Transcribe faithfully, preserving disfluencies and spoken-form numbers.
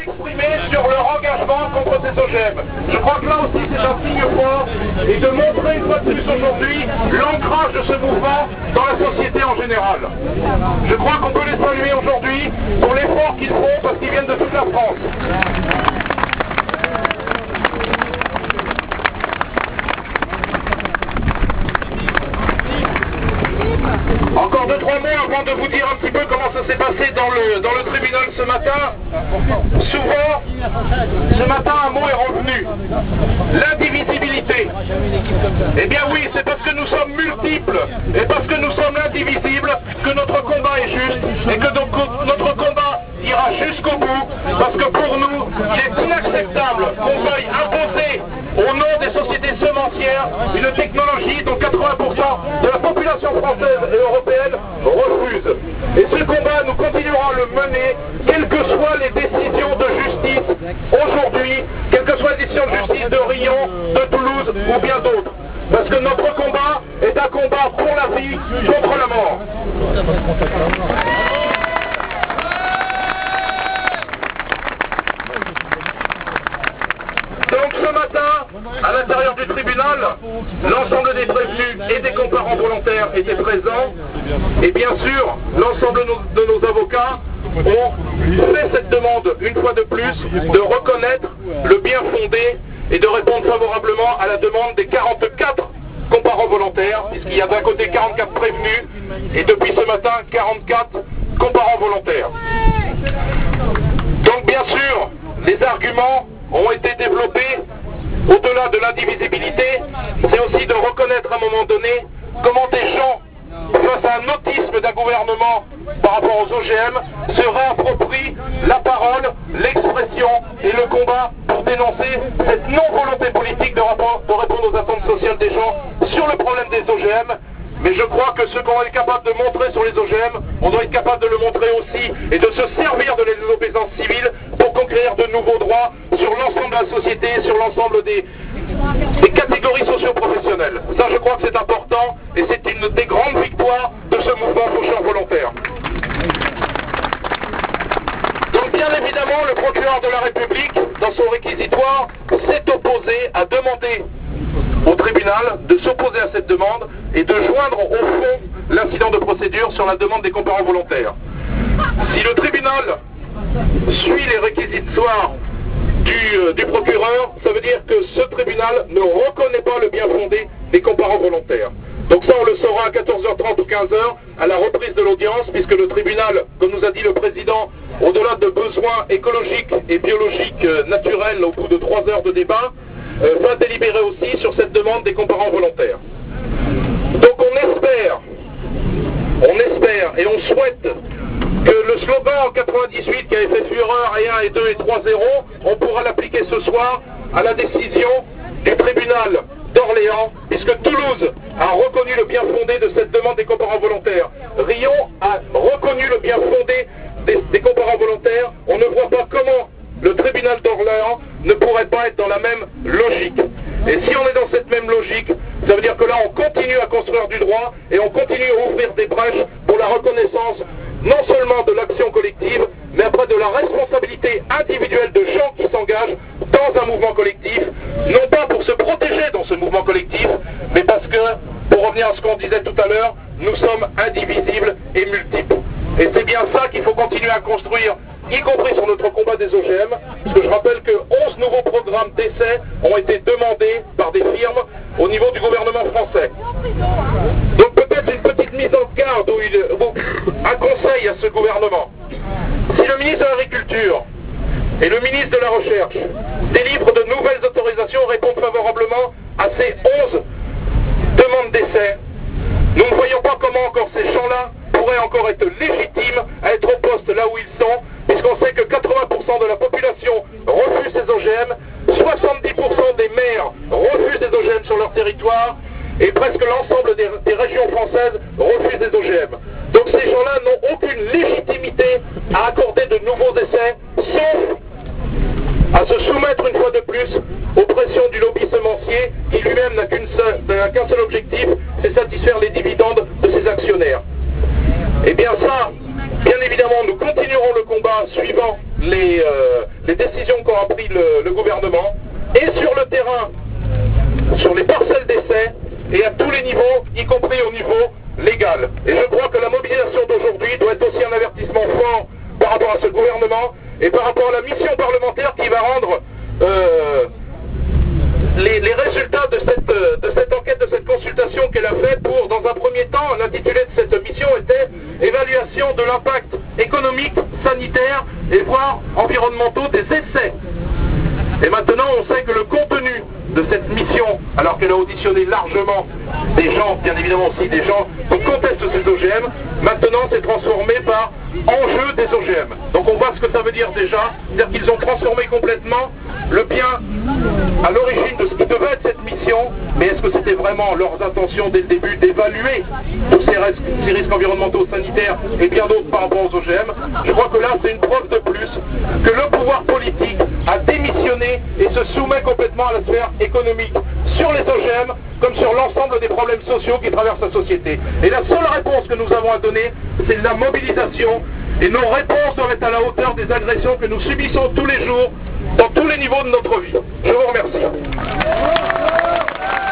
Exprimer sur leur engagement contre ces O G M. Je crois que là aussi c'est un signe fort et de montrer une fois de plus aujourd'hui l'ancrage de ce mouvement dans la société en général. Je crois qu'on peut les saluer aujourd'hui pour l'effort qu'ils font parce qu'ils viennent de toute la France. Encore deux, trois mots avant de vous dire un petit peu comment ça s'est passé dans le, dans le tribunal ce matin. Souvent, ce matin, un mot est revenu. L'indivisibilité. Eh bien oui, c'est parce que nous sommes multiples et parce que nous sommes indivisibles que notre combat est juste et que donc notre combat ira jusqu'au bout. Parce que pour nous, il est inacceptable qu'on veuille imposer au nom des sociétés semencières une technologie dont quatre-vingts pour cent de la population française et européenne refuse. Et ce combat, nous continuerons à le mener, quelles que soient les décisions de justice aujourd'hui, quelles que soient les décisions de justice de Riom, de Toulouse ou bien d'autres. Parce que notre combat est un combat pour la vie, contre la mort. Donc ce matin, à l'intérieur du tribunal, l'ensemble des prévenus et des comparants volontaires étaient présents. Et bien sûr, l'ensemble de nos avocats ont fait cette demande, une fois de plus, de reconnaître le bien fondé et de répondre favorablement à la demande des quarante-quatre comparants volontaires, puisqu'il y a d'un côté quarante-quatre prévenus et depuis ce matin quarante-quatre comparants volontaires. Donc bien sûr, les arguments ont été développés au-delà de l'indivisibilité, c'est aussi de reconnaître à un moment donné comment des gens, face à un autisme d'un gouvernement par rapport aux O G M, se réapproprient la parole, l'expression et le combat pour dénoncer cette non-volonté politique de, de répondre aux attentes sociales des gens sur le problème des O G M. Mais je crois que ce qu'on est capable de montrer sur les O G M, on doit être capable de le montrer aussi et de se servir de la désobéissance civile pour conquérir de nouveaux droits sur l'ensemble de la société, sur l'ensemble des, des catégories socio-professionnelles. Ça, je crois que c'est important et c'est une des grandes victoires de ce mouvement faucheur volontaire. Donc bien évidemment, le procureur de la République, dans son réquisitoire, s'est opposé à demander au tribunal de s'opposer à cette demande et de joindre au fond l'incident de procédure sur la demande des comparants volontaires. Si le tribunal suit les réquisitoires du, euh, du procureur, ça veut dire que ce tribunal ne reconnaît pas le bien fondé des comparants volontaires. Donc ça, on le saura à quatorze heures trente ou quinze heures, à la reprise de l'audience, puisque le tribunal, comme nous a dit le président, au-delà de besoins écologiques et biologiques euh, naturels au bout de trois heures de débat, euh, va délibérer aussi sur cette demande des comparants volontaires. Donc on espère, on espère et on souhaite que le slogan en quatre-vingt-dix-huit qui avait fait fureur et un et deux et trois zéro, on pourra l'appliquer ce soir à la décision du tribunal d'Orléans, puisque Toulouse a reconnu le bien fondé de cette demande des comparants volontaires. Riom a reconnu le bien fondé des, des comparants volontaires. On ne voit pas comment le tribunal d'Orléans ne pourrait pas être dans la même logique. Et si on est dans cette même logique, ça veut dire que là on continue à construire du droit et on continue à ouvrir des brèches pour la reconnaissance non seulement de l'action collective, mais après de la responsabilité individuelle de gens qui s'engagent dans un mouvement collectif, non pas pour se protéger dans ce mouvement collectif, mais parce que, pour revenir à ce qu'on disait tout à l'heure, nous sommes indivisibles et multiples. Et c'est bien ça qu'il faut continuer à construire, y compris sur notre combat des O G M, parce que je rappelle que onze nouveaux programmes d'essai ont été demandés par des firmes au niveau du gouvernement français. Donc peut-être une petite mise en garde ou, une, ou un conseil à ce gouvernement. Si le ministre de l'Agriculture et le ministre de la Recherche délivrent de nouvelles autorisations, répondent favorablement à ces onze demandes d'essai, nous ne voyons pas comment encore ces gens-là pourraient encore être légitimes à être au poste là où ils sont, puisqu'on sait que quatre-vingts pour cent de la population refuse ces O G M, soixante-dix pour cent des maires refusent des O G M sur leur territoire, et presque l'ensemble des, des régions françaises refusent des O G M. Donc ces gens-là n'ont aucune légitimité à accorder de nouveaux essais, sauf à se soumettre une fois de plus aux pressions du lobby semencier, qui lui-même n'a qu'une seule, qu'un seul objectif, c'est satisfaire les dividendes de ses actionnaires. Et bien ça, bien évidemment, nous continuerons le combat suivant les, euh, les décisions qu'aura pris le, le gouvernement, et sur le terrain, sur les parcelles d'essai, et à tous les niveaux, y compris au niveau légal. Et je crois que la mobilisation d'aujourd'hui doit être aussi un avertissement fort par rapport à ce gouvernement, et par rapport à la mission parlementaire qui va rendre euh, les, les résultats de cette, de cette enquête, de cette consultation qu'elle a faite pour, dans un premier temps, l'intitulé de cette mission était « Évaluation de l'impact économique, sanitaire et voire environnementaux des essais ». Et maintenant, on sait que le contenu de cette mission, alors qu'elle a auditionné largement des gens, bien évidemment aussi des gens qui contestent ces O G M, maintenant c'est transformé par enjeu des O G M. Donc on voit ce que ça veut dire déjà, c'est-à-dire qu'ils ont transformé complètement le bien à l'origine de ce qui devait être cette mission, mais est-ce que c'était vraiment leurs intentions dès le début d'évaluer tous ces risques, ces risques environnementaux, sanitaires et bien d'autres par rapport aux O G M? Je crois que là c'est une preuve de plus que le pouvoir politique a démissionné et se soumet complètement à la sphère économique sur les O G M comme sur l'ensemble des problèmes sociaux qui traversent la société. Et la seule réponse que nous avons à donner, c'est la mobilisation, et nos réponses doivent être à la hauteur des agressions que nous subissons tous les jours dans tous les niveaux de notre vie. Je vous remercie.